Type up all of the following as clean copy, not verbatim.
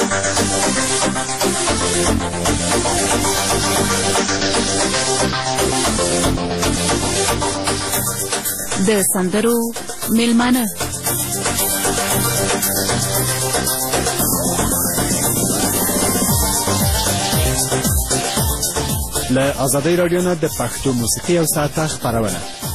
د سندرو میلمانه له ازادۍ راډیو نه د پښتو موسیقي یو ساعته خپرونه.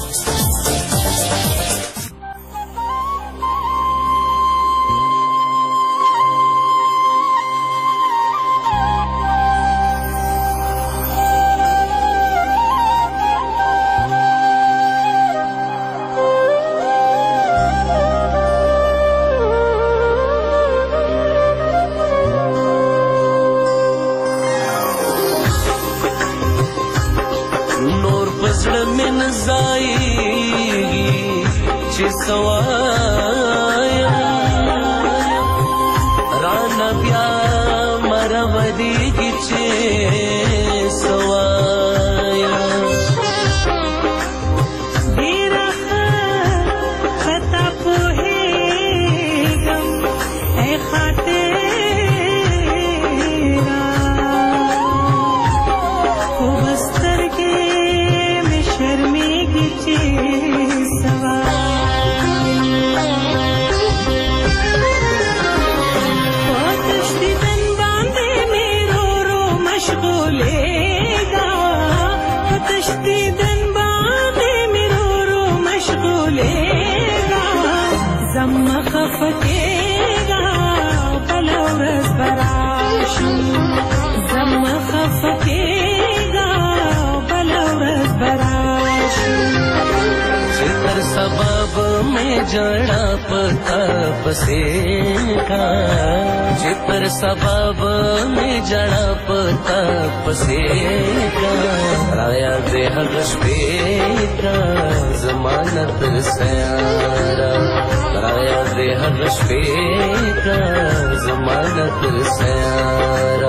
जिपर सबब में जड़ा पता पसेगा राया दे हगशपे का जमानत सयारा राया दे हगशपे का जमानत सयारा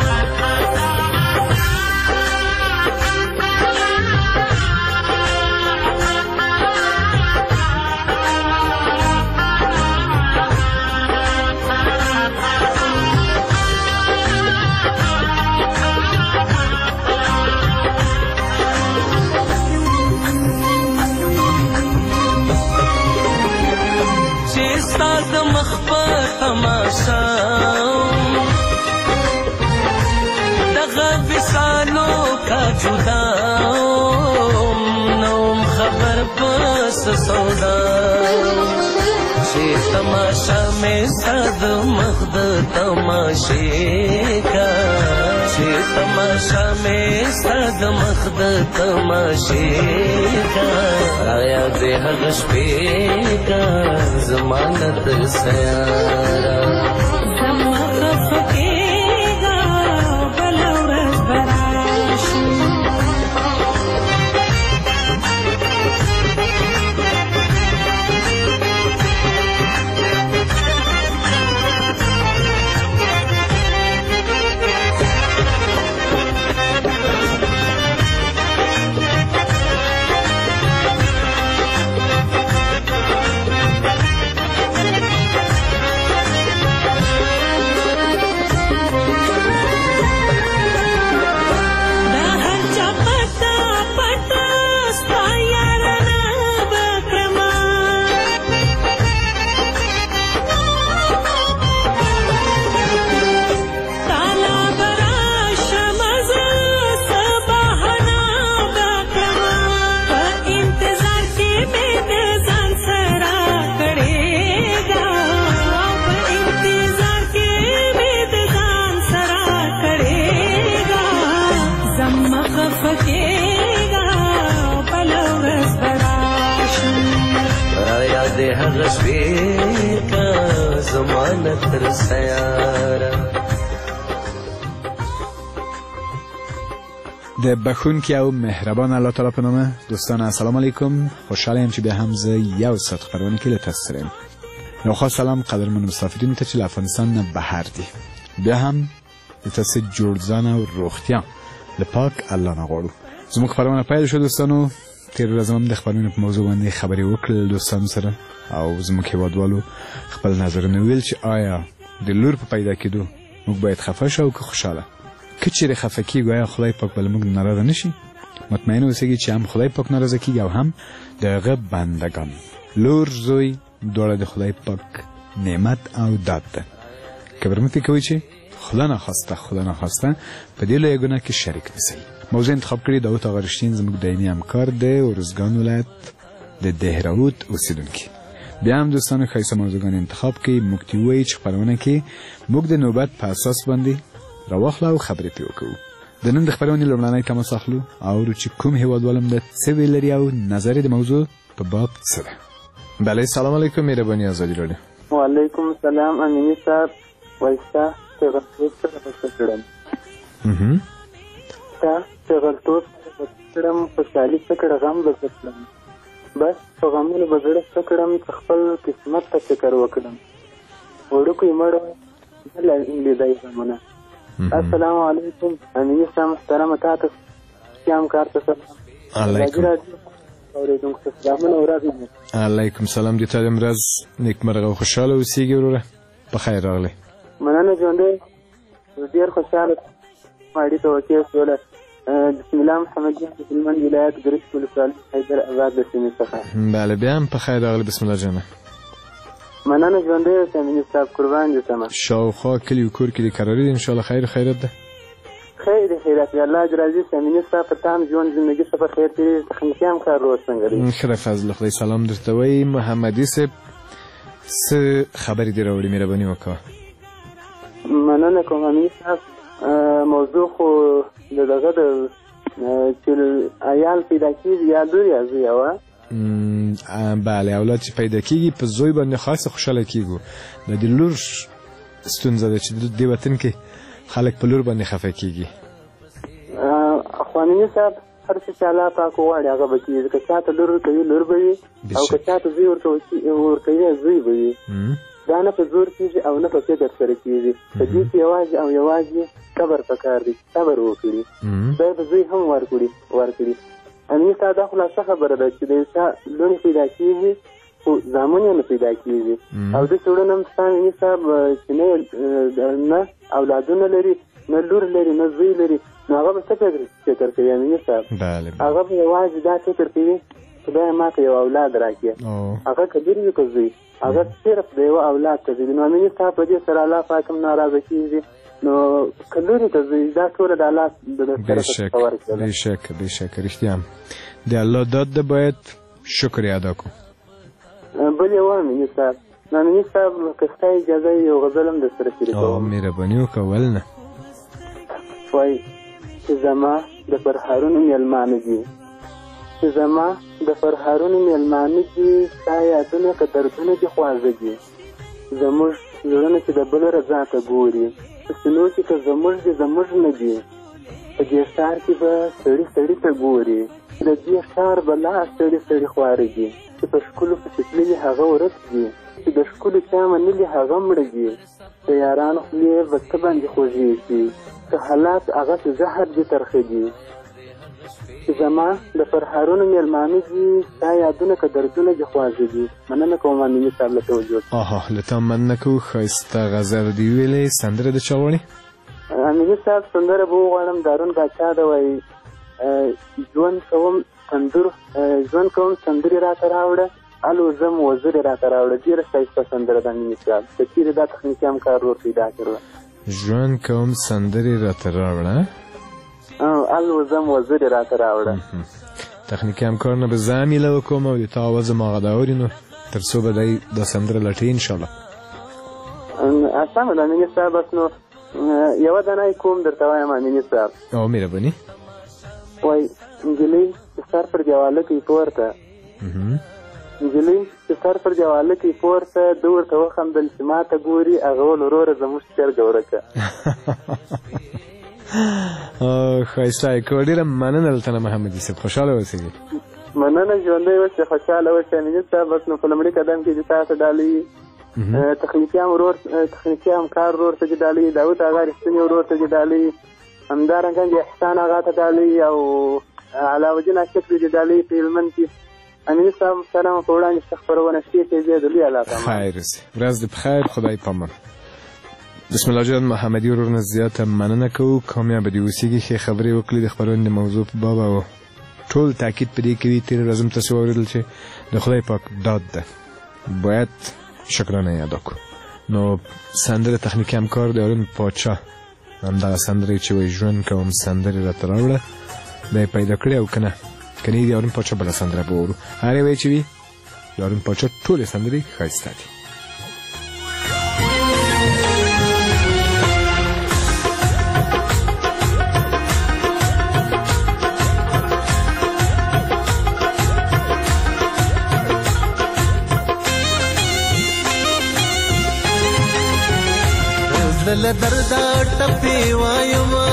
दगा विसालों का जुदा नौम खबर बस सौदा शे तमाशा में सद मखद तमाशे का शे तमाशा में सद मखद तमाशे का राया दे हगशपे का जमानत सयारा د بخونکي او مهربان الله تعالی په نامه. دوستان السلام علیکم، خوشحال یم چې بیا هم زه یو ساعت خبرونه کې له تاسو سره یم. یو خاص سلام قدرمن مسافرینو ته چې له افغانستان نه بهر دي. بیا هم د تاسو جوړځان او روغتیا له پاک الله نه غواړو. زموږ خبرونه پیل شو دوستانو. تیر ورځ هم د خبرونو په موضوع باندې خبرې وکړل دوستانو سره او زموږ هیوادوالو خپل نظرونه ویل چې آیا د لور په پیدا کېدو موږ باید خفه شو که خوشاله. که چیرې خفه کیږو آیا خدای پاک به موږ ناراضه نشي؟ مطمئن اوسئ چې هم خدای پاک ناراضه کیږي او هم د هغه بندگان. لور زوی دواړه د خدای پاک نعمت او داد ده که برمتی کوي چې خدا نخواسته په دې لویه ګناه کې شریک نشئ. موضوع انتخاب کړی داود آقا رشتین زموږ دایمي همکار دی ارزګان ولایت د دهراوت اوسیدونکی. بیا هم دوستانو ښایسته موضوعګان انتخاب کړئ. موږ ته ووایئ چې خپرونه کې موږ د نوبت په اساس باندې راواخلو او خبرې پرې وکړو. د نن د خپرونې لومړنی تماس اخلو او چې کوم هیوادوالم د څه ویل لري او نظر د موضوع په باب څه ده. بله سلام علیکم مهرباني آزادي راډیو. وعلیکم السلام امینی صاحب وایستا تغلطوب سره بسکړم تغلطوب سکړم خوشحالي سکړه غم بسکړم بس په غمونو بزړه سکړم خپل قسمت ته فکر وکړم وړوکی مړ لیدای زمونه. السلام علیکم امینی صاحب محترمه تاسو قیام کار ته علیکم سلام دې ته د ورځ نیکمرغه او خوشحاله اوسېږي وروره. په خیر راغلی. مننه ژوندی ډېر خوشحاله اړیکه وکړې شوله. بسم الله محمد جان د هلمند ولایت ګرشک ولسوالۍ حیدر آباد د سیمې څخه. بله بیا هم په خیر راغلی. بسم الله جانه. مننه ژوندی اوسې امیني صاحب قربان دې شمه. شاوخوا کلي و کور کې دې کراري دي انشاءالله خیر خیرت ده. خیر خیرت دی الله اجر عزیز امیني صاحب په تام ژوند زندگی سفر خیر تیری تخنیکي هم کار روز څنګه دی. ښه فضل خدای سلام درته وایي. محمدي صاحب څه خبرې دې راوړي مهرباني وکړه. مننه کوم امیني صاحب. موضوع خو د دغه د چې عیال پیدا کېږي یا لور یا زوی وه. بله اولاد چې پیدا کېږي په زوی باندې خاصه خوشحاله کېږو. د دې لور ستونزه ده چې دې وطن کې خلک په لور باندې خفه کېږي. خو امیني صاحب هر څه چې الله پاک وغواړي هغه به کېږي. که چاته لور ورکوي لور به وي او که چاته زوی ورکوي زوی به وي. دا نه په زور کېږي او نه په فکر سره کېږي. په دې کې یوازې او یوازې صبر پکار دی. صبر وکړي خدای به زوی هم ورکړي. امیني صاحب دا خو لا ښه خبره ده چې د یو چا لوڼې پیدا کېږي خو زامن یې نه پیدا کېږي. او دې څېړنه هم شته امیني صاحب چې نه اولادونه لري نه لور لري نه زوی لري نو هغه به څه فکر کوي امیني صاحب؟ هغه به یوازې دا فکر کوي خدای ما ته یو اولاد راکړي. هغه که لور وي که زوی هغه صرف د یوه اولاد ته ځي. نو امیني صاحب په دې سره الله پاک هم ناراضه کېږي. نو که لورې ته زوی دا ټوله د الله بېشکه رښتیا هم د الله داد ده باید شکر یې ادا کړو. بل یې وه امیني صاحب. نو امیني صاحب که ستا اجازه یې یو غزل هم درسره شریکوم. مهرباني وکړه ولنه. وایي چې زما د فرهارونو میلمانه دي چې زما د فرهارونو میلمانه دي ستا یادونه که دردونه دي خواږه دي زموږ زړونه چې د بل رضا ته ګوري په سینو کې که زموږ دي زموږ نه دي په دې ښار کې به سړي سړي ته ګوري د دې ښار به لا سړي سړي خواره دي چې په ښکلو پسې تللي هغه ورک دي چې د ښکلو چا منلي هغه مړه دي د یارانو خولې به څه باندې خوږې شي که حالات هغسې زهر دي ترخه دي چې زما د فرهارونو میلمانه دي ستا یادونه که دردونه دي خواږه دي. مننه کوم امیني صاحب له توجه. له تا مننه کوو. ښایسته غزل دې ویلې. سندره د چا غواړې؟ امیني صاحب سندره به وغواړم دارون باچا ده وایي ژوند کوم سندرې راته راوړه الوزم وزرې راته راوړه. ډېره ښایسته سندره ده امیني صاحب. که چېرې دا تخنیکي همکار ور پیدا کړله. ژوند کوم سندرې راته راوړه الوزم وزرې راته راوړه. تخنیکي همکار نه به زه هم هیله وکړم او د تا اواز هم هغه دا اوري نو تر څو به دی دا سندره لټوي انشاءالله. سمه ده امیني صاحب. بس نو یوه دانه کوم درته وایم امیني صاحب. مهرباني. وایي نجلۍ چې سر پر دیواله کوي پورته نجلۍ چې سر پر دیواله کوي پورته ده ورته وخندل چې ما ته ګوري هغه ول وروره زموږ چرګه ورکه. ښایسته یې کړه. ډېره مننه له تنه محمدي صاحب. خوشحاله اوسېږي. مننه ژوندی اوسې خوشحاله اوسې امیني صاحب. بس نو په لومړي قدم کې چې تاسو ډالۍ تخنیکي همکار ورور ته چې ډالۍ داود اغا رښتیني ورور ته چې ډالۍ همدارنګه احسان اغا ته ډالۍ او علاوالدین اشرفي چې ډالۍ په هلمند کې. امیني صاحب سلام په وړاندې څه خپرونه شي چې زه د لوی علاقه خیر اوسې. ورځ دې په خیر. خدای پامان. بسم الله جان محمدي ورونه زیاته مننه کوو کامیاب دي اوسېږي ښې خبرې وکړي د خپرونې د موضوع په باب او ټول تاکید په دې کوي تېره ورځ هم تاسو واورېدل چې د خدای پاک داد ده باید شکرانه یې ادا کړو نو سندره تخنیکي همکار د هارون پاچا همدغه سندرې چې وایي ژوند کوم سندرې راته راوړه دا یې پیدا کړې او که نه د هارون پاچا بله سندره به واورو هغې وایي چې وي د هارون پاچا ټولې سندرې ښایسته دي دل دردا ټپي وايما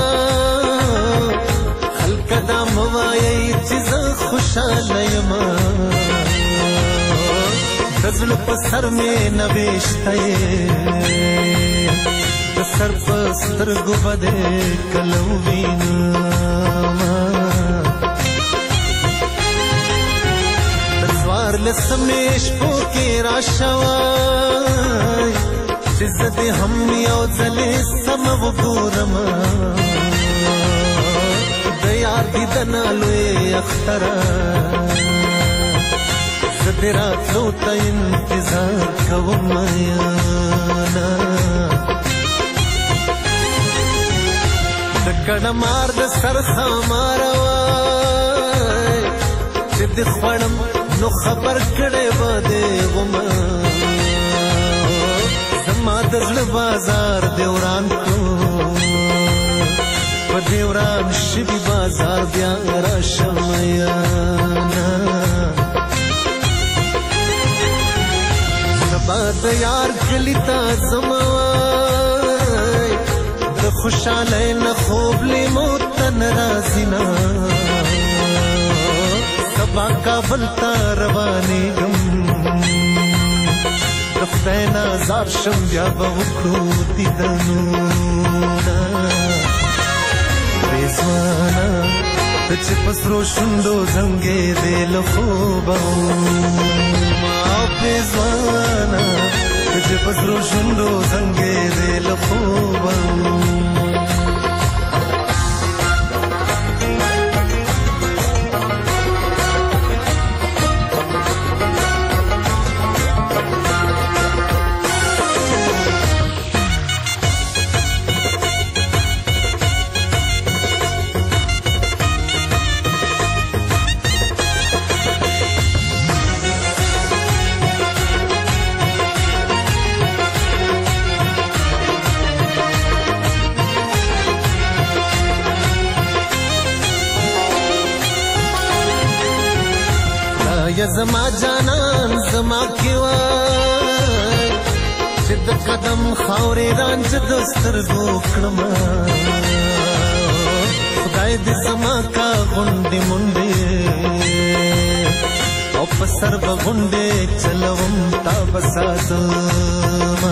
خلک دا موایي چې زه خوشاله یم د زړه په سر مې نوشته د سر په سترګو به دې کله ووینم د څوارلسمې شپو کې راشوی چې زه دې هم یو ځلې سم وګورم د یار دیدنه لوی اختره زه دې راتلو ته انتظار کوم یاره د کڼه مار د سر خاماره وای چې دې خوړم نو خبر کړی به دې ومه ما د زړه بازار دې وران کړو په دې وران شوي بازار بیا راشم یاره سبا د یار کلي ته ځم وای د خوشحالۍ نه خوب لیمو ته نه راځي نه سبا کابل ته روانېږم د خدای نازار شم بیا به وکړو دیدنونه رضوانه ته چې په سرو شونډو زنګېدې له خوبه ما رضوانه ته چې په سرو شونډو زنګېدې له خوبه یا زما جانان زما کی وای چې د قدم خاورې رانج د سترګو کړم خدای دې زما کا غونډې منډې او په سر به غونډې چلوم تا به ساتم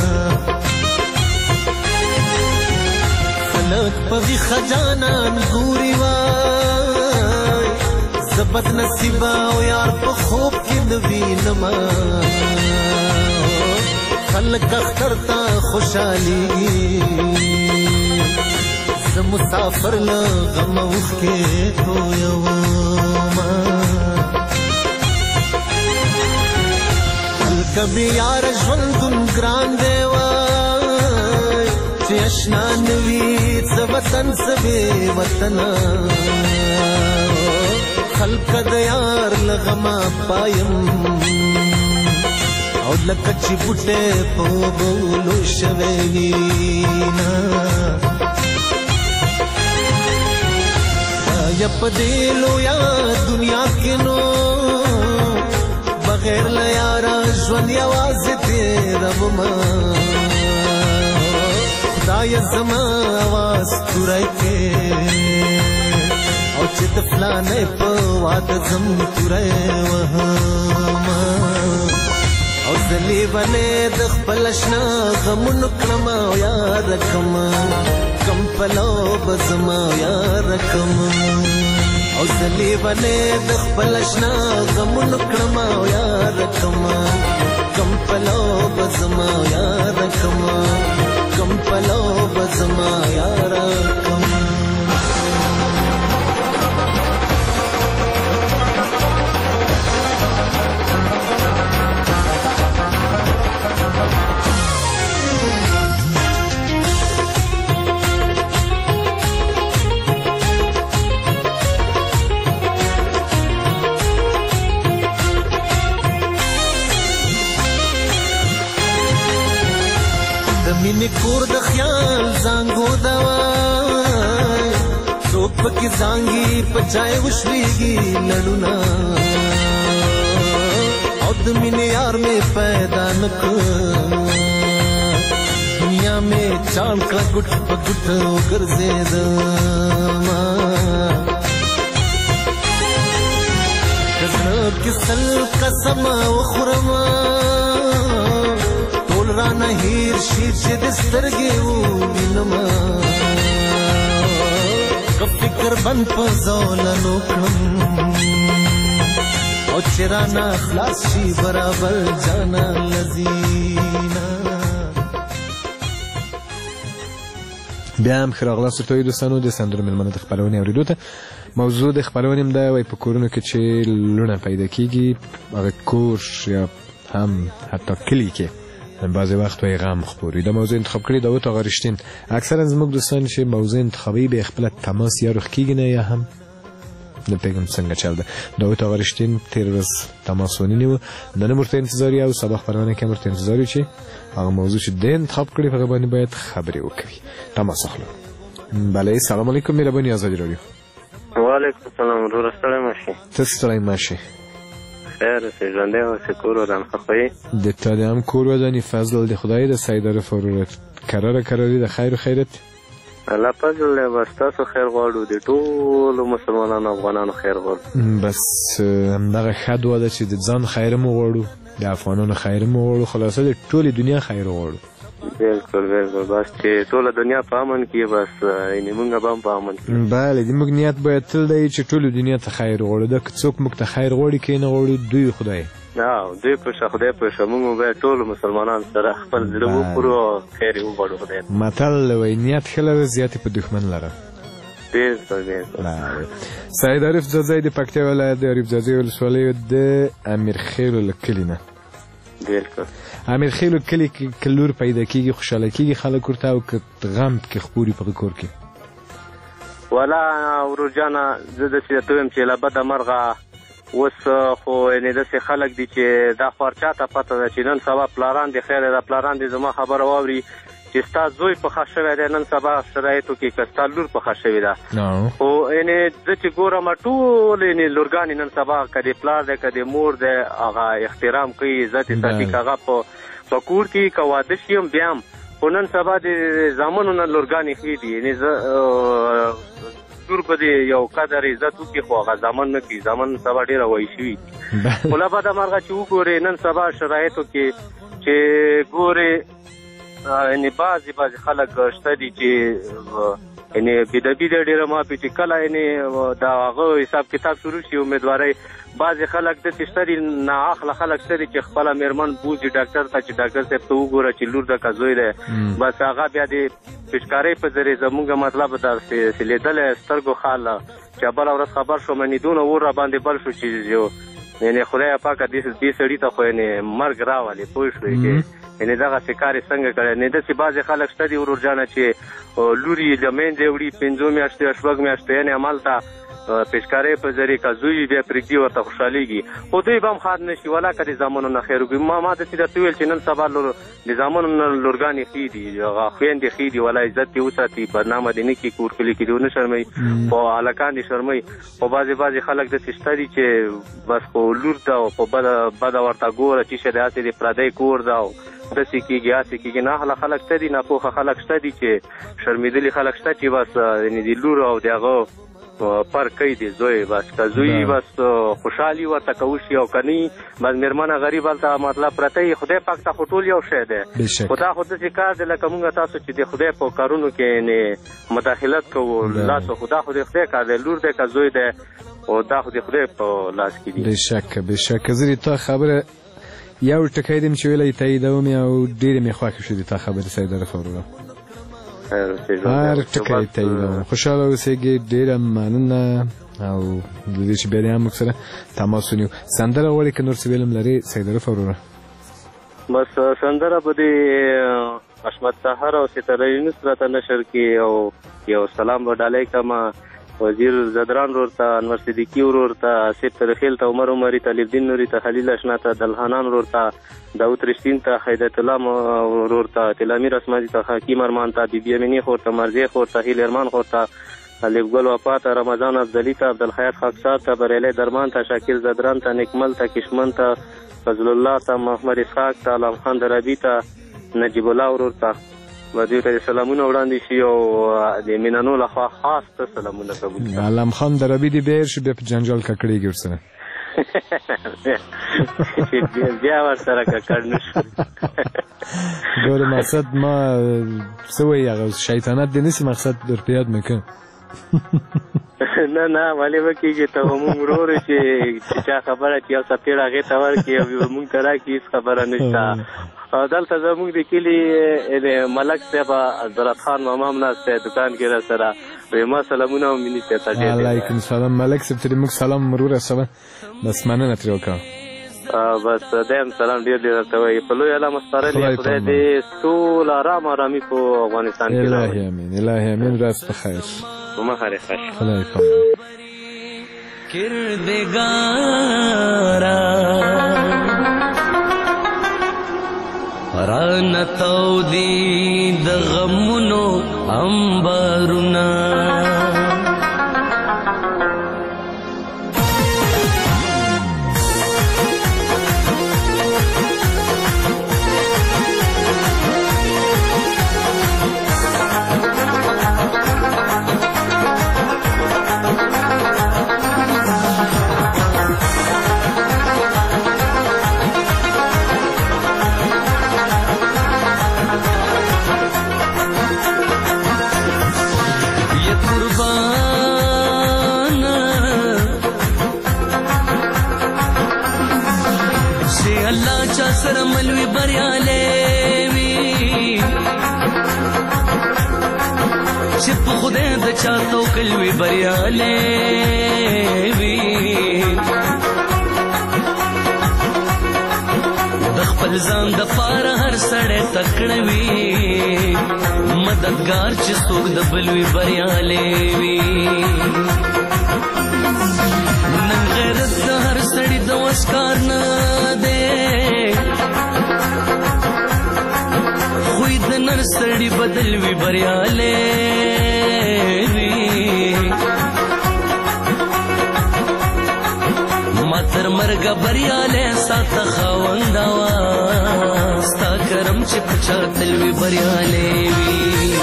خلک په ویښه جانان ګوري وای زه بد نصیبه او یار په خوب کې نه وینم خلک اختر ته خوشحالېږي زه مسافر له غمه اوښکې تویوم هلکه بې یاره ژوندون ګران دی وای چې اشنا نه وي څه وطن څه بې وطنه خلق د یار لغما پایم او لکه چې بوټه په بولو شوی وینا یا په دې لویا دنیا کې نو بغیر له یاره ژوند یوازې تېروم خدای زما اواز توری کې او چې د فلانې په واده ځم توری وهم او زه لیونې د خپل اشنا غمونو کړم او یاد کړم کم پلو به زما یاد کړم او زه لیونې د خپل اشنا غمونو کړم او یاد کړم کم پلو به زما یاد کړم کم پلو بزما یارا کم مینې کور د خیال زانګو دوای څوک پکې زانګي په چای وشلېږي لړونه او د مینې یار مې پیدا نه کړ دنیا مې چاڼ کړه ګوټ په ګوټ وګرځېدمه د زړه کې سل قسمه وخورمه رانه هیر شیر چې د سترګې ووینمه که فکر بند په زولنو کړم او چې رانه خلاص شي برابر جانا لذینا بیا هم ښه راغلاست ورته دوستانو د سندرو مېلمنو د خپرونې اورېدو ته موضوع د خپرونې هم ده وایي په کورونو کې چې لوڼه پیدا کېږي هغه کور یا هم حتی کلي کې بعضی وقت وی غم خبوری دا موضوع انتخاب کردی داوود آقا رشتین اکثرا زموږ دوستان چې موضوع انتخابی به خپل تماس یا رخ کیږي نه یا هم نه پیغام څنګه چل ده داوود آقا رشتین تیر روز تماس ونی و نن مرته انتظاری او سبا خبرونه کې مرته انتظاری چې هغه موضوع چې د انتخاب کړی په باندې باید خبرې وکړي تماس اخلو بله سلام علیکم مهرباني آزادی رادیو وعلیکم السلام ورور ستړی ماشي تاسو ستړی ماشي خیر ژوندی اوسې کور ودان ښه خویې د تا د هم کور ودانې فضل د خدای د سیدار فرورت کراري د خیر و خیرت الله فضل دی بس تاسو خیر غواړو د ټولو مسلمانانو افغانانو خیر غواړو بس همدغه ښه دعا ده چې د ځان خیر مو غواړو د افغانانو خیر مو غواړو خلاصه د ټولې دنیا خیر غواړو بالکل بس چې ټوله دنیا په امن کې بس یعنې موږ به هم په امن کې بله د موږ نیت باید تل دی چې ټولو دنیا ته خیر غواړو دا که څوک موږ ته خیر غواړي که نه غواړي دوی خدای دوی پوښه خدای پوښه موږ باید ټولو مسلمانانو سره خپل زړه وکړو او خیر یې وغواړو خدای متل وایي نیت ښه لره زیاتې په دښمن لره بالکل سید عارف زاده د پکتیا ولایت د عارف زاده ولسوالۍ د امیرخیلو له کلي نه بالکل امیرخیلو کلی کې لور پیدا کېږي خوشحاله کېږي خلک ورته او که غم پکې خپوري په کور کې والا ورور جانه زه داسې درته ویم چې له بده مرغه اوس خو یعنې داسې خلک دي چې دا خو هر چا ته پته ده چې نن سبا پلاران دي خیر ده پلاران دي زما خبره واوري چې ستا زوی پخه شوی دی نن سبا شرایطو کې که ستا لور پخه شوې ده خو یعنې زه چې ګورم ټول یعنې لورګانې نن سبا که د پلار دی که د مور دی هغه احترام کوي عزت یې ساتي که هغه په کور کې که واده شي هم بیا هم خو نن سبا د زامنو نه لورګانې ښې دي یعنې زه لور به د یو قدر عزت وکړي خو هغه زامن نه کوي زامن سبا ډېره وایي شوي خو له بده مرغه چې وګورې نن سبا شرایطو کې چې ګورې یعنې بعضې خلک شته دي چې یعنې بېدبي دی ډېره مافي چې کله یعنې د هغه حساب کتاب شروع شي امیدوارۍ بعضې خلک داسې شته دي ناعقله خلک شته دي چې خپله مېرمن بوځي ډاکټر ته چې ډاکټر صاحب ته وګوره چې لور ده که زوی دی بس هغه بیا د پېچکارۍ په ذریعې زمونږ مطلب داسې لیدلی سترګو خاله چې بله ورځ خبر شوم یعنې دونه اور را باندې بل شو چې یعنې خدای پاکه دې سړي ته خو یعنې مرګ راولې پوه شوې چې یعنې دغسې کار یې څنګه کړی یعنې داسې بعضې خلک شته دي ورور جانه چې لور یې له منځه وړي 5 میاشتې یا 6 میاشتې یعنې همالته پیشکارۍ په ذریعې که زوی بیا پرېږدي ورته خوشحالېږي خو دوی به هم ښاد نه شي ولا که د زامنو نه خیر وکړي ما داسې درته وویل چې نن سبا د زامنو نه لورګانې ښې دي هغه خویندې ښې دي ولا عزت دې وساتي بدنامه دې نه کړي کور کلي کې دې ونه شرموي خو هلکان دې شرموي خو بعضې خلک داسې شته دي چې بس خو لور ده او خو بده ورته ګوره چې شه د هسې د پردی کور ده او داسې کېږي هسې کېږي ناهله خلک شته دي ناپوهه خلک شته دي چې شرمېدلي خلک شته چې بس یعنې د لور او د هغه فرق کوي د زوی بس که زوی بس خوشحالي ورته که وشي او که نه بس مېرمنه غریب هلته مطلب پرته یي خدای پاک ته خو ټول یو شی دی خو دا خو داسې کار دی لکه مونږ تاسو چې د خدای په کارونو کې یعنې مداخلت کوو لاسو خو دا خو د خدای کار دی لور دی که زوی دی او دا خو د خدای په لاس کې دي بېشکه زه د تا خبره یو ټکی دیم چې ویلی تاییدوم او ډېرې مې خوښې شوې د تا خبرې سید عارف وروره هر ټکی ته خوشاله اوسېږي. ډېره مننه او د دې چې بیا هم موږ سره تماس ونیو. سندره غواړې که نور څه ویلم لرې سیدالف وروره؟ بس سندره به دې حشمت سحر او ستاره یونس راته نشر کړي او یو سلام به ډالۍ کړم وزیر زدران ورور ته، انور صدیقي ورور ته، آصف ترخیل ته، عمر عمري ته، طالبدین نوري ته، خلیل اشنا ته، دلحنان ورور ته، داود رشتین ته، هدایت الله ورور ته، تلامیر اسماعیل ته، حکیم ارمان ته، بیبي امینی خور ته، مرضیه خور ته، هیل ارمان خور ته، الف ګل وفا ته، رمضان افضلي ته، عبدالحیات خاکسار ته، بریلی درمان ته، شاکر زدران ته، نیکمل ته، کشمن ته، فضل الله ته، محمد اسحاق ته، علام خان درابي ته، نجیب الله ورور ته و دوی ته سلامونه وړاندې شي او د مینانو لخوا خاص ته سلامونه قبول کړي. علام خان درابي دې بیا هېر شي بیا په جنجال ککړېږي ورسره بیا ورسره ککړ نه شو. ګوره مقصد ما څه وایي هغه شیطانت دې نه سي مقصد در په یاد مې کړ. نه ولې به کېږي ته به مونږ ورور چې چا خبره چې یو څپېړه هغې ته ورکړي او مونږ ته راکړي هېڅ خبره نشته. دلته زموږ د کلي ملک صاحب عبدالرات خان ماما هم ناست دی دکان کې را سره وایي ما سلامونه او مینې صاحب ته ډېر علیکم سلام ملک صاحب ته دې موږ سلام ور ورسوه بس مننه ترې وکړه. بس دی هم سلام ډېر ډېر ورته وایي په لوی الله مسپارلې خدای دې ټول ارامي په افغانستان کې الهي امین الهي امین راست په خیر مخارې خوش خدای پامان رانتو دی د غمونو انبارونه سره ملوي بریالي وي چې په خدای د چا توکل وي بریالي وي د خپل ځان د پاره هر سړی تکړه وي مددگار چې څوک د بل وي بریالي وي نن غیرت د هر سړي د وس کار نه دی خوی د نر سړي بدل وي بریالي وي ما تر مرګه بریالي ساته خاونده وا ستا کرم چې په چا تل وي بریالي وي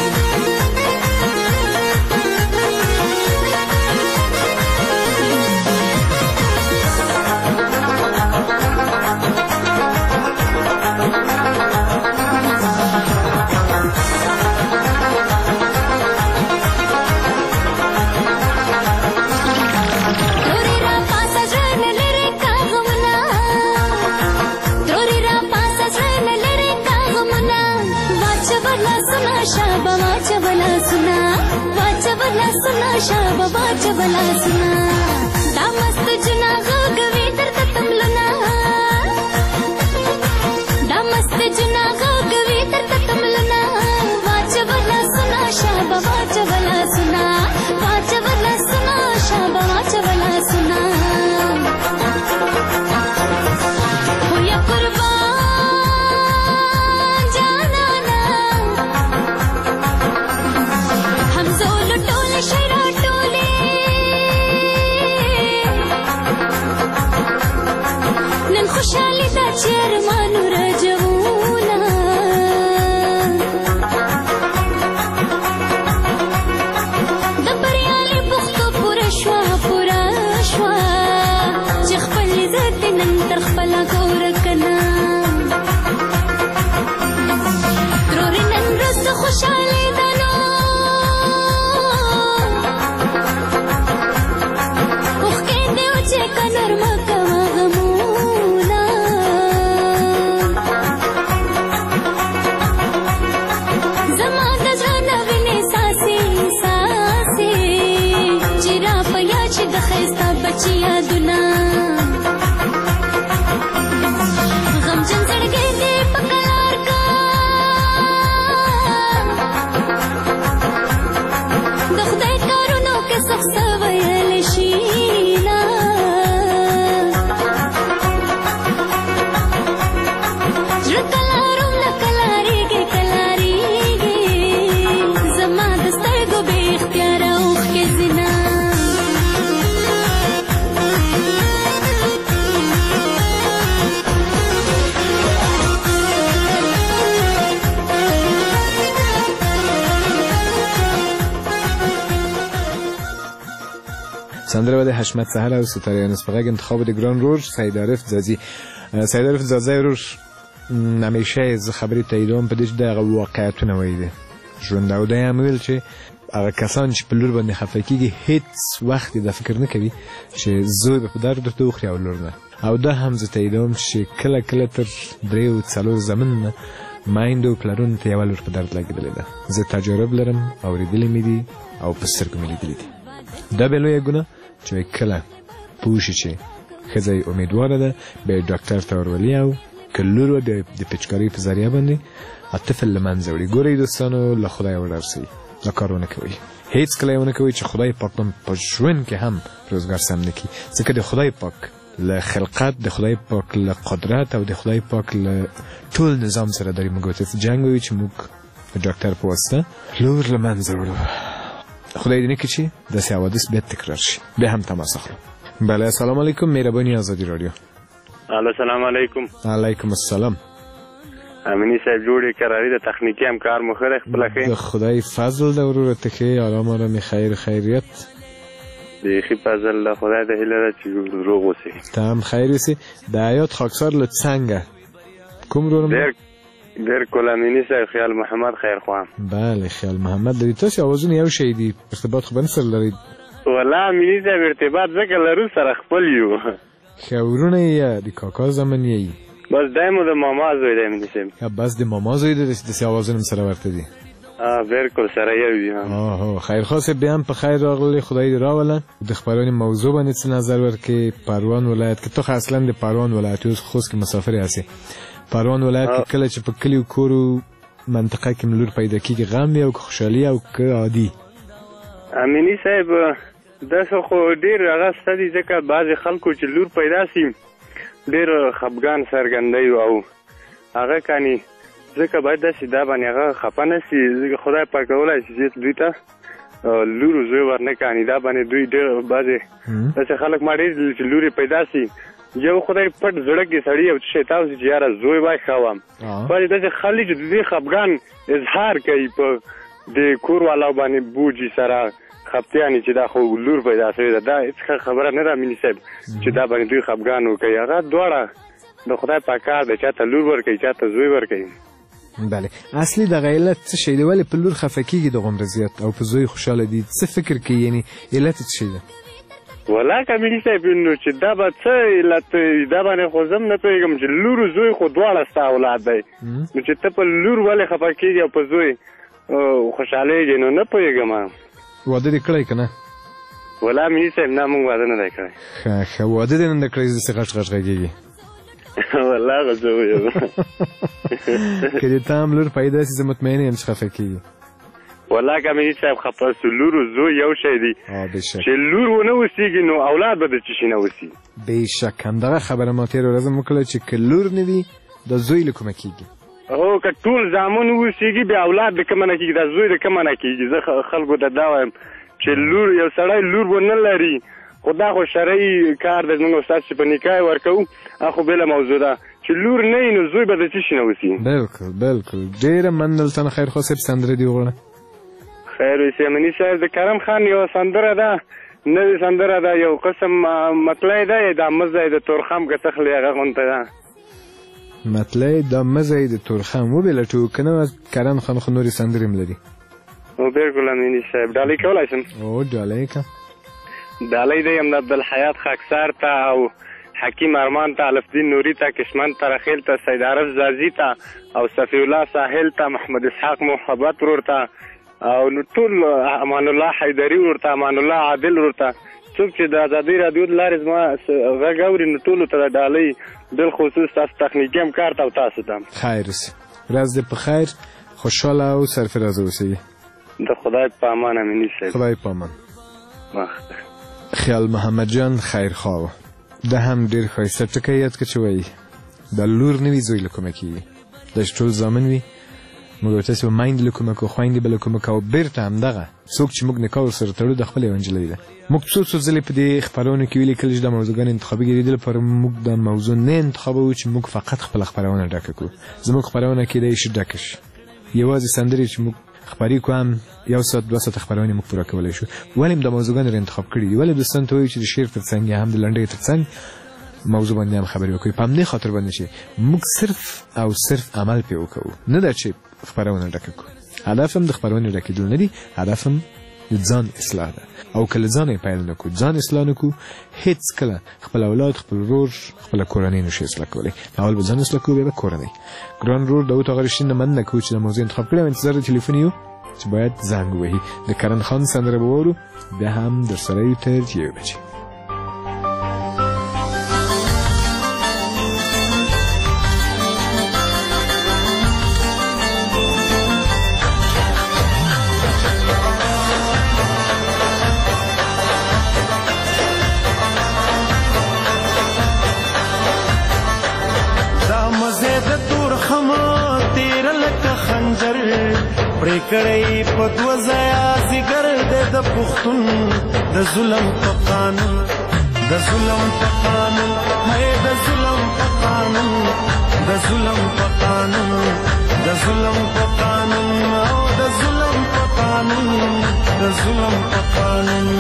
شابه باچه بلا سنا دا مست جنا غوږوي درته تملونه دا مست جنا غوږوي درته تملونه باچه بلا سنا شابه باچه بلا سنا باچه بلا سنا شابه باچه بلا سنا خو یا قربان جانانا هم زول ټول شیرا خوشحالی دا چیرمانو رجوونا خیستا بچی یادونه غمجن زړګی دې په قلار کا د خدای کارونو کې سخت ویل شي نه زړه کلاروم نه کلاریږي کلاریږي زما د سترګو بې اختیاره اوښکې ځینه سندره د حشمت سهر او ستاره یانس په غږ انتخاب د ګران رور سید عارف زازی. سید عارف زازی رور همیشه ز خبرې تاییدوم په دې چې دغه واقعیتونه وایي دي ژوند او دا هم ویل چې هغه کسان چې په لور باندې خفه کېږي هیڅ وخت د فکر نه کوي چې زوی به په درد ورته وخوري او لور نه. او دا هم زه تاییدوم چې کله کله تر 3 او 4 زمن نه میندو او پلرونو ته یوه لور په درد لګېدلې ده. زه تجارب لرم اورېدلې مې دي او په سترګو مې لیدلي دي. دا به لویه ګناه چې کله پوه شي چې ښځه یې امیدواره ده به یې ډاکټر ته ورولي او که لور به د پیچکارۍ په ذریعه باندې طفل له منځه وړي. ګورئ دوستانو له خدایه وډارسئ دا کار ونه کوئ هیڅکله یې ونه کوئ چې خدای پاک په ژوند کې هم روزګار سم نه کړي ځکه د خدای پاک له خلقت د خدای پاک له قدرت او د خدای پاک له ټول نظام سره داري موږ ورته جنګ وي چې موږ د ډاکټر په واسطه لور له منځه وړو. خدای دې نه کړي چې داسې حوادث بیا تکرار شي. بیا هم تماس اخلو. بله السلام علیکم مهرباني آزادي رادیو. السلام علیکم. علیکم السلام. امینی صاحب جوړې کراري د تخنیکی همکار مخره خپل خیر. د خدای فضل د ورور ته کې آرام آرام خیر خیریت. د خی فضل له خدای د هیله چې روغ اوسې. ته هم خیر اوسې. د حیات خاکسار له څنګه کوم رورم؟ بالکل امینی صاحب خیال محمد خیر خواهم. بله خیال محمد لري. تاسو اوازونه یو شی دي ارتباط خو بنسر لري. والله امینی صاحب ارتباط ځکه لرو سره خپل یو. خورونه یې د کاکا زمن یې بس دایمو د ماما زوی دی امینی صاحب. یا بس د ماما زوی دی د اوازونه سره ورته دي. بالکل سره یو وي. خیر خاص بیا هم په خیر راغلی. خدای دې راوله. د خبرونې موضوع باندې څه نظر ورکړي. پروان ولایت کې ته اصلا د پروان ولایت اوس خوست کې مسافر یاستې. پروان ولایت کې کله چې په کلیو کورو منطقه کې ملور پیدا کېږي غم او خوشحالي او که عادي. امینی صاحب داسې خو ډېر هغه سته دي ځکه بعضې خلکو چې لور پیدا سي ډېر خفګان څرګندوي او هغه کاني ځکه باید داسې دا باندې هغه خفه نه سي ځکه خدای پاک کولی شي چې دوی ته لور زوی ورنه کاني دا باندې دوی ډېر بعضې داسې خلک ما ډېر چې لورې پیدا سي یو خدای پټ زړه کې سړي او شیطان چې یاره زوی وای خوام باندې داسې خلک چې دوی خفګان اظهار کوي په د کور والا باندې بوجي سره خپتیانی چې دا خو لور پیدا شوې ده دا هیڅ خبره نه ده امیني صاحب چې دا باندې دوی خفګان وکړي هغه دواړه د خدای په کار ده چاته لور ورکوي چاته زوی ورکوي. بله اصلي دغه علت څه شی دی ولې په لور خفه کېږي دومره زیات او په زوی خوشحاله دي څه فکر کوي یعنې علت څه شی ده؟ والله که امیني صاحب نو چې دا به څه علت دا باندې خو زه هم نه پوهېږم چې لور زوی خو دواړه ستا اولاد دی نو چې ته په لور ولې خفه کېږي او په زوی خوشحالېږي نو نه پوهېږم. واده دې کړی که نه؟ والله امیني صاحب نه موږ واده نه دی کړی. ښه واده دې نه دی کړی داسې غټ غټ غږېږي. والله هغه زه ویم که دې ته هم لور پیدا سي زه مطمئنه یم چې خفه کېږي. والله که امیني صاحب خفه سو لور و زوی یو شی دی چې لور ونه اوسېږي نو اولاد به د څه شي نه اوسي. بېشک همدغه خبره ما تېره ورځ هم وکړله چې که لور نه وي د زوی له کومه کېږي. هو که ټول زامن اوسېږي بیا اولاد د کومه نه کېږي دا زوی د کومه نه کېږي. زه خلکو ته دا وایم چې لور یو سړی لور به نه لري خو دا خو شرعي کار دی زموږ استاد چې په نکاح ورکوو هغه خو بېله موضوع ده چې لور نه وي نو زوی به د څه شي نه اوسي. بلکل بلکل ډېره مننه خیر خو صاحب سندره دې وغواړه. خیر اوسې امیني صاحب د کرم خان یوه سندره ده نوې سندره ده یو قسم مطلع ده دا مزه د تورخم که څخلې هغه غونته ده مطلع دا مزه د تورخم وبلټو که نه کرم خان خو نورې سندرې هم لري. بالکل امیني صاحب ډالۍ کولی شم؟ ډالۍ که ډالۍ دی یم د عبدالحیات خاکسار ته او حکیم ارمان ته الفدین نوري ته کشمن ترخیل ته سید عارف زازي ته او صفی الله ساحل ته محمد اسحاق محبت ورور ته او نو ټول امان الله حیدري ورور ته امان الله عادل ورور ته څوک چې د ازادي راډیو د لارې زما غږ اوري نو ټولو ته د ډالۍ بالخصوص تاسو تخنیکي همکار ته او تاسو ته خیر اوسې ورځ دې په خیر خوشحاله او سرفراز اوسئ د خدای په امان امیني صاحب خدای په امان وخت خیال محمد جان خیرخواه ده هم ډېر ښایسته ټکی یاد کړه چې وایي د لور نه وي زوی له کومه کېږي دا چې ټول زامن وي موږ او تاسې به میندې له کومه کوو خویندې به له کومه کوو بېرته همدغه څوک چې موږ نکاح ورسره تړو د خپله یوه نجلۍ ده موږ څو ځلې په دې خپرونو کې ویلي کله چې د موضوعګانو انتخابېږي دې لپاره موږ د موضوع نه انتخابوو چې موږ فقط خپله خپرونه ډکه کړو زموږ خپرونه کېدای شي ډکه شي یوازې سندرې چې موږ خپرې کو هم 1 ساعت 2 ساعته خپرونې موږ پوره کولی شو ولې هم د موضوعګانو انتخاب کړي دي ولې دوستانو ته وایو چې د شعر تر څنګ یا هم د لنډۍ تر څنګ موضوع باندې هم خبرې وکړي په همدې خاطر باندې چې موږ صرف او صرف عمل پې وکړو نه دا چې خپرونه ډکه کړو هدف هم د خپرونې ډکېدل نه دي هدف هم د ځان اصلاح ده او که له ځانه یې پیل نه کړو ځان اصلاح نه کړو هېڅکله خپل اولاد خپل ورور خپله کورنۍ نشي اصلاح کولی اول به ځان اصلاح کړو بیا به کورنۍ ګران ورور داود آقا رشتین نه مننه کوو چې د موضوع انتخاب کړی او انتظار د تلیفون یو چې باید زنګ ووهي د کرن خان سندره به واورو بیا هم در سره یو تر 1 بجې پریکړی په دوه ځایه ځیګر دی د پښتون د ظلم په قانون د ظلم په قانون هی د ظلم په قانون د ظلم په قانون د ظلم په قانون او د ظلم په قانون د ظلم په قانون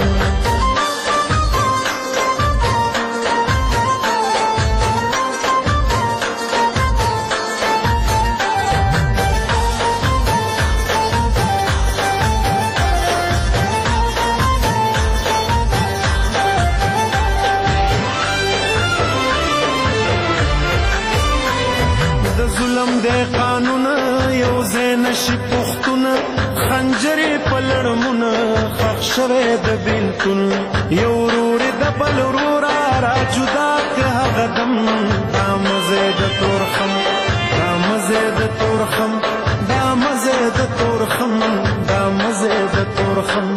د قانون یو ځای نشي پښتون خنجرې په لړمونه ښخ شوی د بېلتون یو ورور د بل وروره را جدا که هغه دم دا مزې د تورخم دا مزې د تورخم دا مزې د تورخم دا مزې د تورخم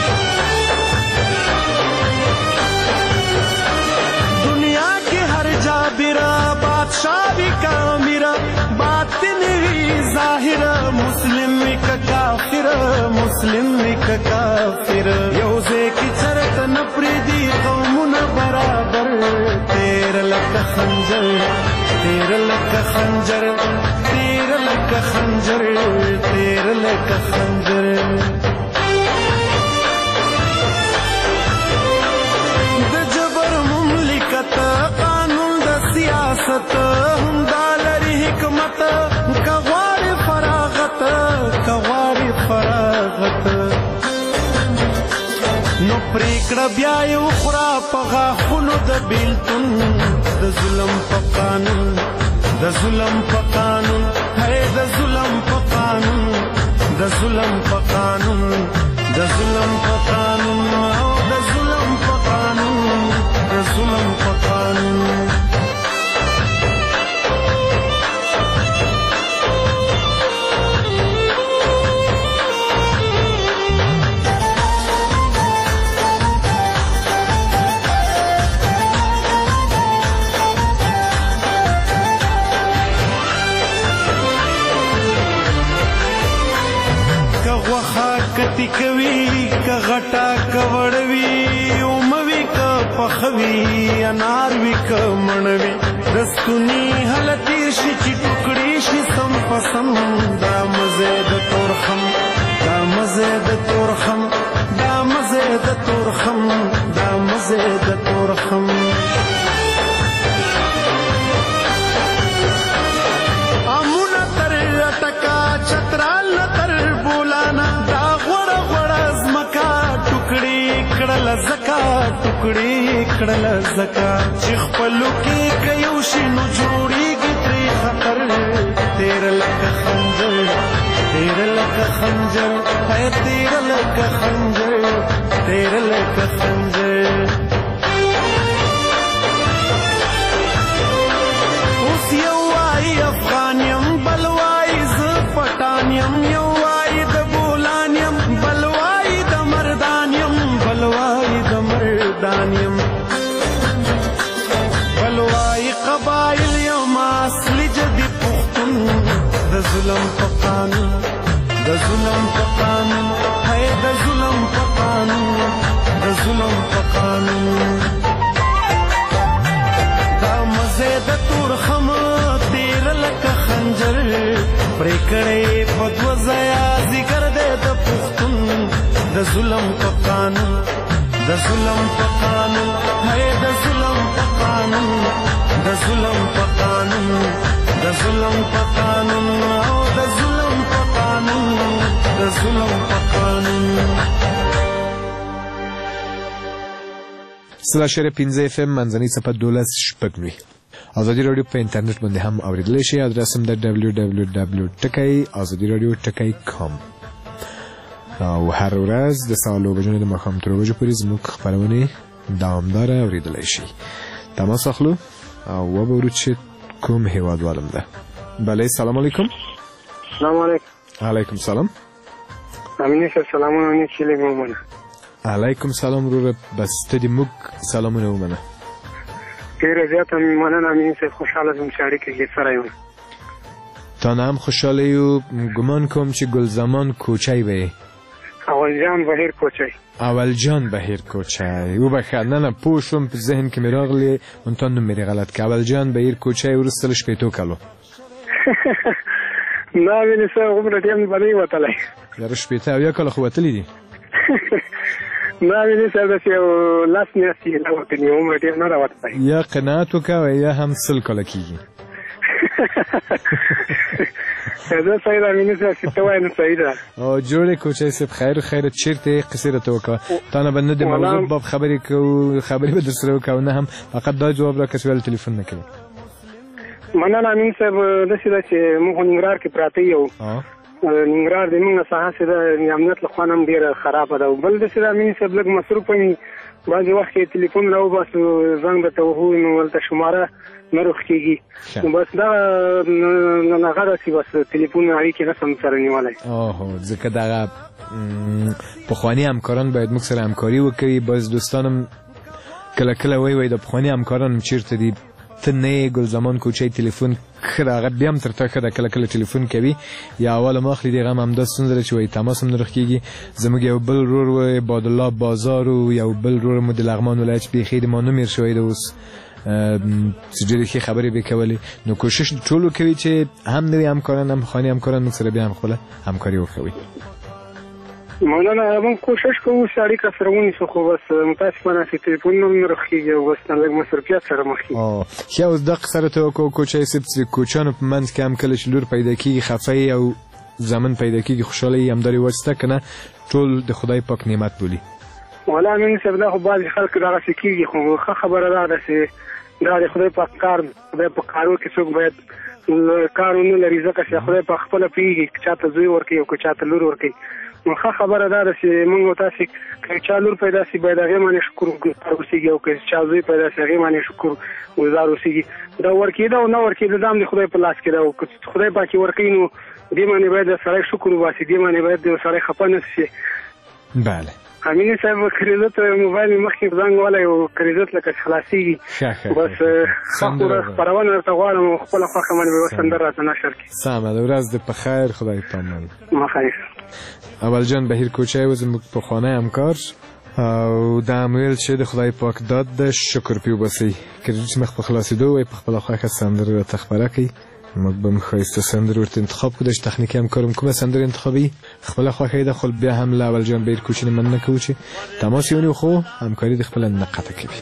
دنیا کې هر جابره بادشاہ وي کامیره باطن وی ظاهر مسلم وی که کافر مسلم وی که کافر یو ځای کې چرته نه پرېږدي قومونه برابر تیر لکه خنجر تیر لکه خنجر تیر لکه خنجر تیر لکه خنجر د جبر مملکت قانون د سیاست هم دا لري حکمت کغواری فراغت کغواری فراغت نو پریکړه بیا یو خورا په غاښونو د بېلتون د ظلم په قانون د ظلم په قانون هی د ظلم په قانون د ظلم په قانون د ظلم په قانون او د ظلم په قانون د ظلم په قانون کتی کوي که غټا کوړوي او موي که پخوي انار وی که مڼوي دستونی حالتیر شي چې ټوکړي شي سم پسم دا مزه د تورخم دا مزه د تورخم دا مزه د تورخم دا مزه د تورخم امونه تر ټکا چترال تر بولانا کړل زکا ټوکړي کړل زکا چې خپلو کې کيو شي نو جوړيږي ترې خطر تیر لکه خنجر تیر لکه خنجر تیر لکه خنجر تیر لکه خنجر ظلم په قانون د ظلم په قانون هي د ظلم په قانون د ظلم په قانون دا مزه د تور خم تیر لکه خنجر پرې کړې په دوزیا ذکر دې د پښتون د ظلم په قانون د ظلم په قانون هي د ظلم په قانون د ظلم په قانون د ظلم په قانون او د ظلم په قانون د ظلم په قانون سلا شری 15 FM منځنۍ صفحه 12 شپږ ازادي رادیو په انټرنیټ باندې هم اوریدلی شي. ادرس هم د www.ټکی.com او هر ورځ د ساعت 9 بجې د ماښام تر 9 بجې پورې زموږ خپرونې دوامداره اوریدلی شي. تماس اخلو او وګورو چې کوم هیوادوالم ده. بله سلام علیکم. سلام علیکم. علیکم سلام. امینه سلامونه چې له مومنه. علیکم سلام وروره بس ته دې موږ سلامونه ومنه. ډېره زیاته مننه امینه صاحب خوشحاله زم چې اړیکې کې سره یو. تا نه هم خوشحاله یو ګمان کوم چې ګل زمان کوچی به اولجان بهیر کوچی اولجان بهیر کوچی وبخښه نه پوه شوم په ذهن کې مې راغلی مونته نوم مې غلط که اولجان بهیر کوچی وروسته له شپېتو کالو نه وینې صاحب عمره ټیم به نه وتلی یاره شپېته اویا کاله خو وتلي دي نه وینې صاحب داسې یو لس میاشتې نه وتلي عمره ټیم نه راوتلی یا قناعت وکړه یا هم 100 کاله کېږي دا صحیح ده مینې صاحب چې ته وایې نو صحیح ده او جوړې کوچی صاحب خیر چېرته یې قصې راته وکړه تا نه به نه د موضوع باب خبرې به در سره وکړو نه هم فقط دا جواب راکړه چې ولې تلیفون نه کوې مننه امین صاحب داسې ده چې موږ خو ننګرهار کې پراته یو ننګرهار د موږ ساحه چې د امنیت له خوا هم ډېره خرابه ده بل داسې ده امین صاحب لږ مصروف وي بعضې وخت کې تلیفون راوباسو زنګ درته وهو نو ولته شماره نه روښ کېږي نو بس دغه هغه داسې بس تلیفون اړیکې نه سم سره نیولی ځکه دغه پخواني همکاران باید موږ سره همکاري وکړي باز دوستانم کله کله وایي د پخواني همکاران چېرته دي ته نه یې ګل زمان کوچی تلیفون ښه ده هغه بیا هم تر تا ښه ده کله کله تلیفون کوي یا اول ما اخلي د هغه هم همدا ستونزه ده چې وایي تماس هم نه روښ کېږي زموږ یو بل ورور و عبادالله بازار و یو بل ورور مو د لغمان ولایت بیخي د ما نوم هېر شوی ده اوس چې ډېرې ښې خبرې به کولې نو کوشش ټولو کوي چې هم نوي همکاران هم پخواني همکاران موږ سره بیا هم خپله همکاري وکوي مولانا موږ کوشش کوو چې اړیکه سره ونیسو خو بس متاسفانه چې تلیفون هم نه روښ کېږي او بس لږ مصروفیت سره مخ کېږي ښه اوس دقه سره ته وکړو کوچی صاحب چې د کوچیانو په منځ کې هم کله چې لور پیدا کېږي خفه او زمن پیدا کېږي خوشحاله یې همدارې وجه شته که نه ټول د خدای پاک نعمت بولي والا امین صاحب دا خو بعضې خلک دغسې کېږي خو ښه خبره ده چې دا د خدای پاک کار خدای په کارو کې څوک باید کار ونه لري ځکه چې خدای په خپله پوهېږي که چاته زوی ورکوي او که چاته لور ورکوي نو ښه خبره دا ده چې موږ او تاسې که چا لور پیدا شي باید هغې باندې شکر ګزار اوسېږي او که چا زوی پیدا شي هغې باندې شکر ګزار اوسېږي دا ورکېده او نه ورکېده دا هم د خدای په لاس کې ده او که خدای پاک یې ورکوي نو دې باندې باید سړی شکر وباسي دې باندې باید سړی خفه نه شي بله امینه صاحب کریزت موبایل مې مخکې زنګ ولی او کریزت لکه خلاصېږي بس خپرونه درته غواړم او خپله خوښه باندې به یوه سندره راته نشر کړي سمه ده ورځ دې په خیر خدای پامان مخیر اولجان بهیر کوچی و زموږ پخوانی همکار او دا هم ویل چې د خدای پاک داد ده شکر پې وباسئ کریډیټ مخ په خلاصېدو وایي په خپله خوښه سندره راته خپره کړئ موږ به هم ښایسته سندرې ورته انتخاب کړو چې تخنیکي همکارم کومه سندره انتخابوي خپله خوښه یې ده خو بیا هم له اولجان بهیر کوچي نه مننه کوو چې تماس یې ونیو خو همکاري د خپله نه قطع کوي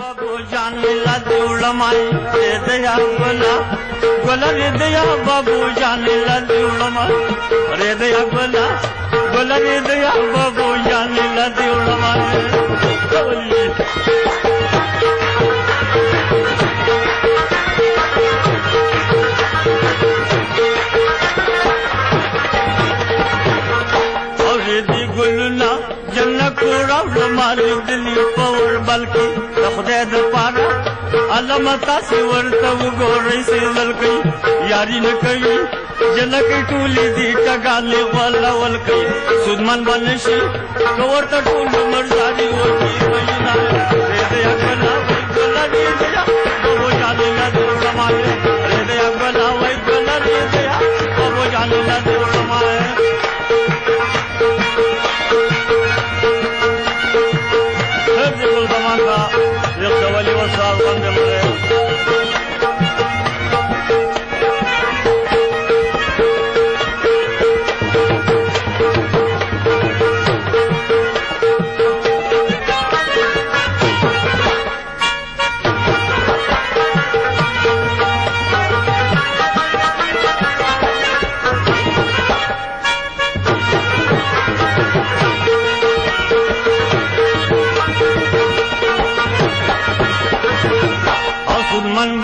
دلی پور بلکی خدای د پاره علامه سی ورته وګورئ سیدل کوي یاري نه کوي جنکې ټولې دي ټګالې ولا ول کوي سودمن باندې شي ورته ټول مرزادي ورکی وینا دې اکلا ولا دې یا وو جانې لا دې ماله دې اکلا وای کلا دې یا وو جانې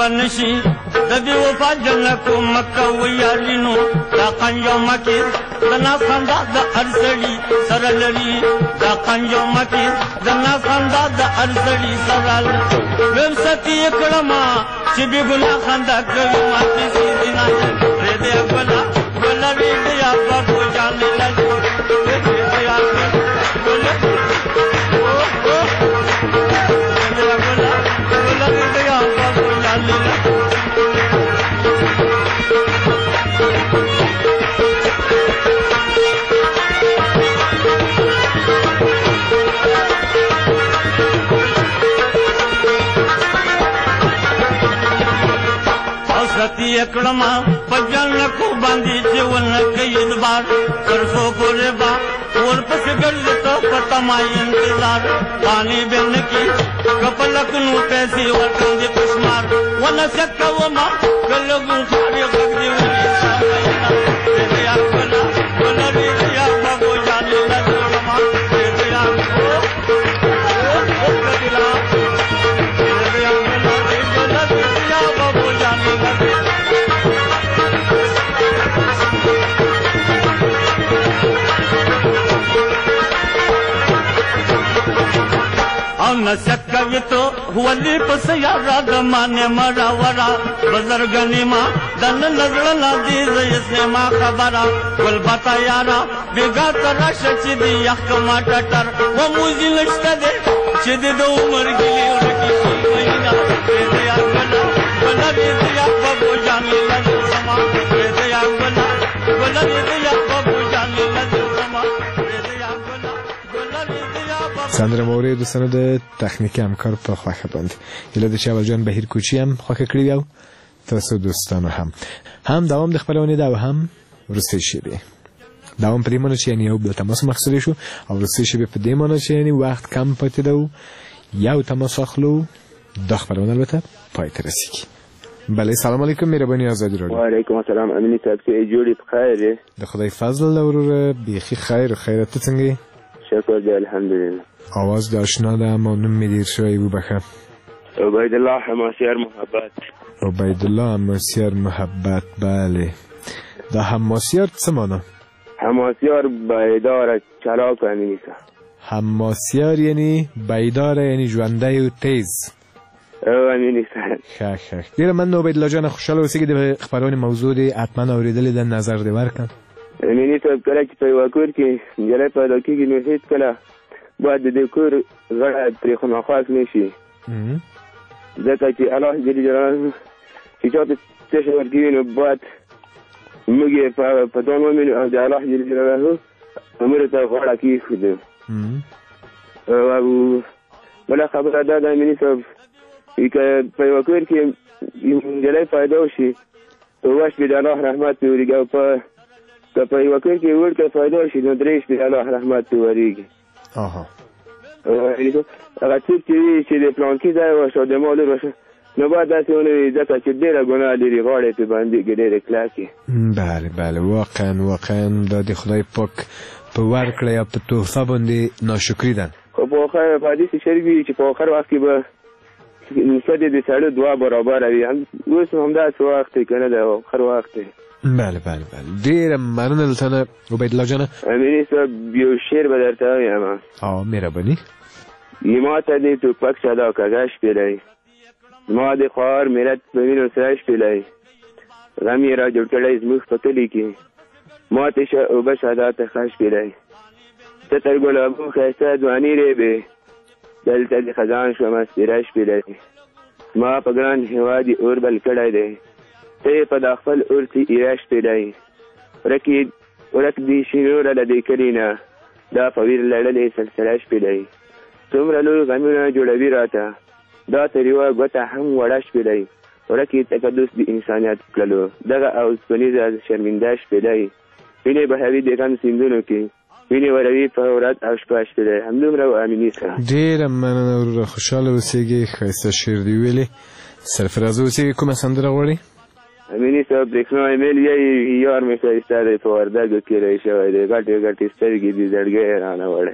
بنشي د دې وفا جنکو مکه ویالینو دا قنجو مکی د ناس خندا د ارسړي سره لري دا قنجو مکی د ناس خندا د ارسړي سره لري ویم ستی کړما چې به ګنا خندا کوي ماتي سي دینا دې دې ګلا ګلا دې یا په جان لګي دې دې یا ګلا ستی اکڑما پجن کو باندھی چون کئی بار کرسو پورے با اور پس گرد تو پتمائی انتظار پانی بن کی کپلک نو پیسی وطن دی پشمار ون سکا وما کلگو خاری غگدی ولی سامائینا دیا کلا کلا دیا بابو جانی لدولما دیا کلا نسکوی تو ولی پس یارا دمانے مرا ورا بزرگنی ماں دن نظر لدیز اسے ماں خبرا گل بتا یارا بیگا ترا شچی دی یخما ٹٹر وہ موزی لشتا دے چیدی دو عمر گلی ارکی مہینہ دیا گلا گلا دیا بابو جانی لدو سما دیا گلا گلا دیا بابو جانی لدو سما دیا گلا گلا دیا سندره موري دوستانو د تخنیکی همکار په خواخه باندې یله د شاول جان بهیر کوچی هم خواخه کړی او تاسو دوستانو هم دوام د خبرونه دا هم ورسته شي دوام پرې مونږ چې یو بل تماس مخسري شو او ورسته شي په دې مونږ چې وخت کم پاتې دی یو تماس اخلو د خبرونه البته پای ته رسیږي بله سلام علیکم مهرباني آزادی رادیو و علیکم السلام امنی صاحب چې جوړی بخیر د خدای فضل ورور بیخي خیر خیرت څنګه شکر دی الحمدلله آواز داشنا ده اما نمی دیر شوی بخیر عبیدالله حماسیار محبت عبیدالله حماسیار محبت بله ده حماسیار چه مانا؟ حماسیار بیدار چلاک همیسا حماسیار یعنی بیدار یعنی جوانده و تیز همیسا خیلی دیره من عبیدالله جان خوشحال اوسی که ده خبران موضوع ده حتما اوریدلی ده نظر ده برکن امینی صاحب کله چې په یوه کور کې نجلۍ پیدا کېږي نو هېڅ کله باید د دې کور غړی پرې خامخواس نه شي ځکه چې الله جل جلاله چې چا ته څه شی ورکوي نو باید موږ یې په ځان ومنو او د الله جل جلاله امرو ته غاړه کېښودو او بله خبره دا ده امیني صاحب که په یوه کور کې نجلۍ پیدا وشي په اوه شپې د الله رحمت پرې ورېږي او که په یوه کور کې وړکه پیدا شي نو درې شپې د الله رحمت پرې ورېږي هغه څوک چې وي چې د پلانکي ځای وشه د ما لور وشه نو باید داسې ونه وي ځکه چې ډېره ګناه لري غاړې پرې بندېږي ډېرې کلکې بله بله واقعا دا د خدای پاک په ورکړه یا په تحفه باندې ناشکري ده خو په حدیث شریف وي چې په آخر وخت کې به نسبت د سړي دوه برابره وي اوس همداسې وخت دی که نه ده آخر وخت دی بله بله بله ډېره مننه دلته عبیدالله جانه امیني صاحب یو شعر به درته وایم مهرباني ما ته دې ټوپک صدا کږه شپېلی ما د خوار ملت په وینو سره شپېلی غم یې را جوړ کړی زموږ په کلي کې ماتې شه اوبه صدا ته ښه شپېلی ته تر ګلابو ښایسته ځواني ریبې دلته د خزان شومه سپېره شپېلی ما په ګران هېواد یې اور بل کړی دی ته یې په دا خپل اور کې ایره شپېلی ورک دي شینوره له دې کلي نه دا په ویر لړلې سلسله شپېلی څومره لوی غمونه جوړوي راته دا تر یوه ګوته هم وړه شپېلی ورک یې تقدس د انسانیت کړلو دغه اوسپنیزه شرمنده شپېلی وینې بهوي د غم سیندونو کې وینې وروي په ورځ او شپه شپېلی همدومره و امیني سره ډېره مننه وروره خوشحاله اوسېږئ ښایسته شعر دې ویلې سرفرازه اوسېږئ کومه سندره غواړئ امیني صاحب برېښنا ایمیل یار مې ښایسته دی په وردګو کې رهي شوی دی ګټې ګټې سترګې دي زړګی یې رانه وړی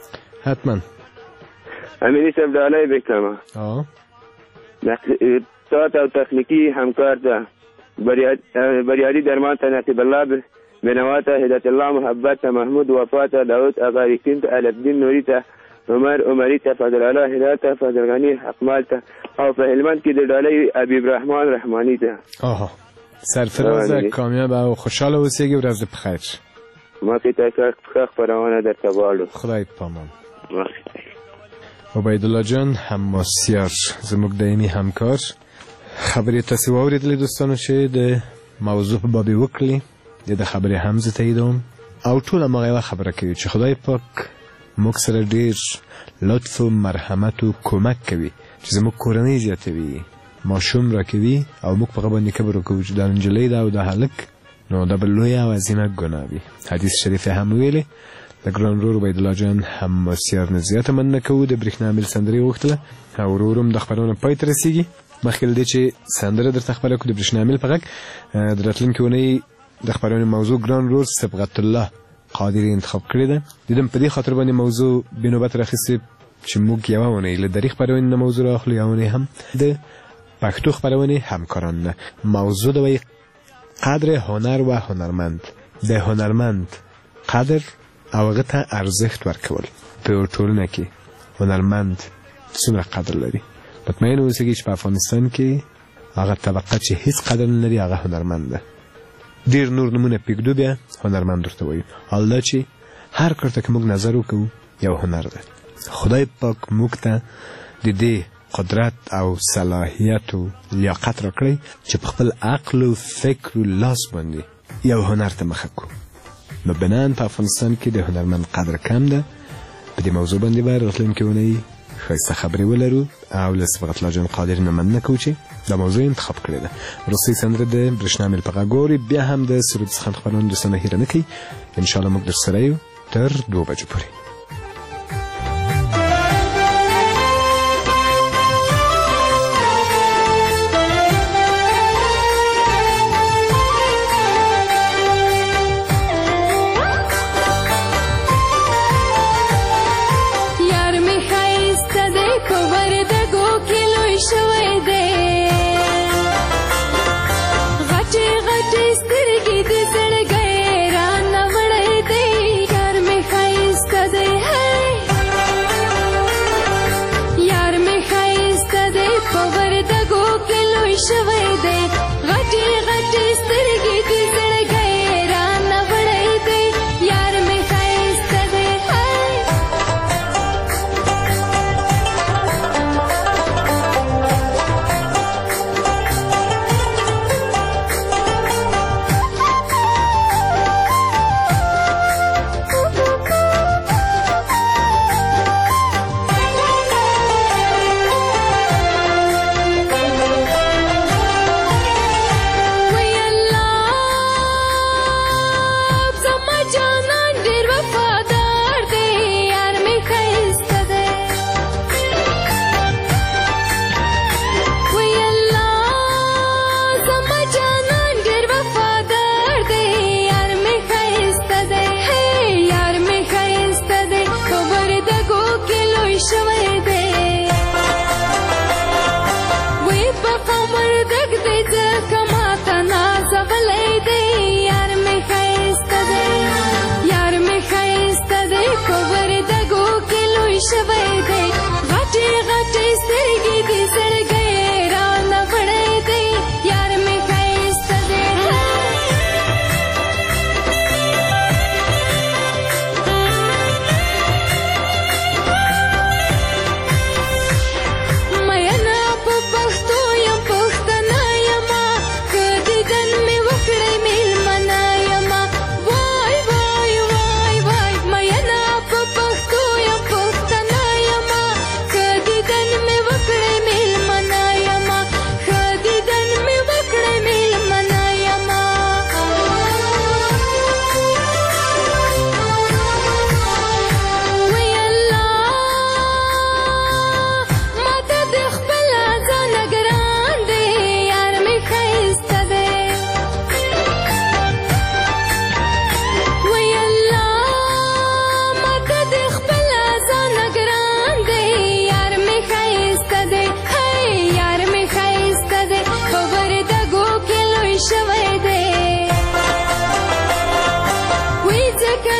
حتما امیني صاحب ډالۍ بکړمه استاد او تخنیکی همکار ته بریالي درمان ته نقیب الله بنوا ته هدایت الله محبت ته محمود وفا ته داود اغاریکین ته الفدین نوری ته عمر عمری ته فضل الله هدایت ته فضل غنی حقمال ته او په هلمند کې د ډالۍ حبیب رحمان رحمانی ته. آها سرفراز کامیاب او خوشحال اوسیږي. ورځ په خیر. ما کې ته ښه خپرونه درته غواړو. خدای پامان. عبیدالله جان حماسیار زموږ دایمي همکار. خبرې تاسې واورېدلې دوستانو چې د موضوع په باب یې وکړلې. د خبرې هم زه تاییدوم او ټول هماغه یوه خبره کوي چې خدای پاک موږ سره ډېر لطف و مرحمت و کمک کوي چې زموږ کورنۍ زیاتوي، ماشوم راکوي او موږ په هغه باندې کبر وکوو چې دا نجلۍ ده او دا هلک، نو دا به لویه او عظیمه ګناه وي. حدیث شریف هم ویلې. د ګران ورور عبیدالله جان حماسیار نه زیاته مننه کوو. د برېښنا میل سندرې وغوښتله او ورو ورو د خپرونه پای ته رسېږي. مخکې له دې چې سندره درته خپره کړو د برېښنا میل په غږ د راتلونکې اونۍ د خبرونې موضوع ګران رور صبغت الله قادری انتخاب کړې ده. دیدم په دې خاطر باندې موضوع بنوبت راخیستې چې موږ یوه اونۍ له دري خپرونې نه موضوع رااخلو، یوه اونۍ هم د پښتو خپرونې همکاران نه. موضوع د قدر هنر و هنرمند، د هنرمند قدر او هغه ته ارزښت ورکول. په ټولنه کې هنرمند څومره قدر لري. مطمئن اوسئ چې په افغانستان کې هغه طبقه چې هیڅ قدر نه لري هغه هنرمند ده. ډیر نور نمونه پېږدو بیا هنرمند ورته وایو. حال دا چې هر کار ته که موږ نظر وکړو یو هنر ده. خدای پاک موږ ته د دې قدرت او صلاحیت و لیاقت را کړی چې په خپل عقل و فکر و لاس باندې یو هنر ته مخه کړو. نو بنان په افغانستان کې د هنرمند قدر کم ده. په دې موضوع باندې به راتلونکې اونۍ ښایسته خبرې ولرو او له صبغت الله جان قادري نه مننه کوو چې دا موضوع انتخاب کړې ده. وروستۍ سندره د برېښنا میل په غږ اورئ. بیا هم د سرود څخه خپرونه دوستانه هیره نه کوي. انشاءالله موږ درسره یو تر 2 بجو پورې. سترګې دې زړګې را نه وړې دې یار مې ښایسته دی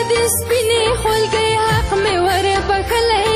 د سپینې خولګۍ حق مې ور بخلی